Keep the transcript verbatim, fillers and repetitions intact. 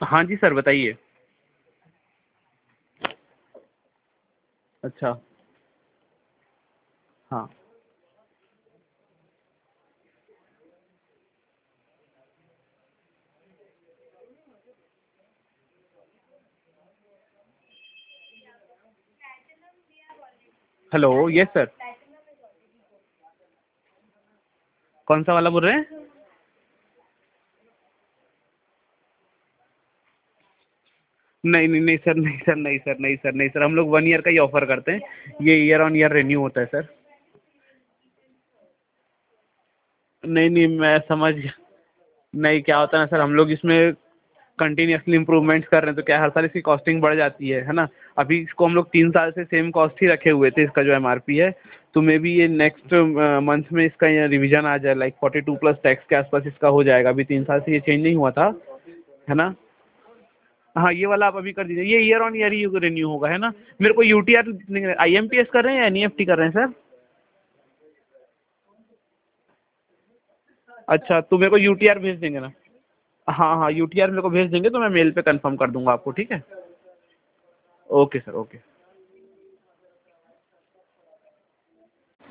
हाँ जी सर बताइए। अच्छा। हाँ। Hello, yes sir. कौन सा वाला बोल रहे हैं? नहीं नहीं नहीं सर, नहीं सर, नहीं सर, नहीं सर, नहीं सर, हम लोग वन ईयर का ही ऑफर करते हैं। ये ईयर ऑन ईयर रिन्यू होता है सर। नहीं नहीं, मैं समझ गया। नहीं, क्या होता है ना सर, हम लोग इसमें कंटिन्यूअसली इम्प्रूवमेंट्स कर रहे हैं, तो क्या है, हर साल इसकी कॉस्टिंग बढ़ जाती है है ना। अभी इसको हम लोग तीन साल से सेम कॉस्ट ही रखे हुए थे, इसका जो एमआरपी है। तो मे बी ये नेक्स्ट मंथ में इसका रिवीजन आ जाए, like forty two plus tax के आसपास इसका हो जाएगा। अभी तीन साल से ये चेंज नहीं हुआ था, है ना। हाँ, ये वाला आप अभी कर दीजिए, ये ईयर ऑन ईयर ही रिन्यू होगा, है ना। मेरे को यूटीआर आईएमपीएस कर रहे हैं या एनईएफटी कर रहे हैं सर? अच्छा, तो मेरे को यूटीआर भेज देंगे ना। हाँ हाँ, यूटीआर मेरे को भेज देंगे तो मैं मेल पे कंफर्म कर दूंगा आपको, ठीक है। Okay sir, okay.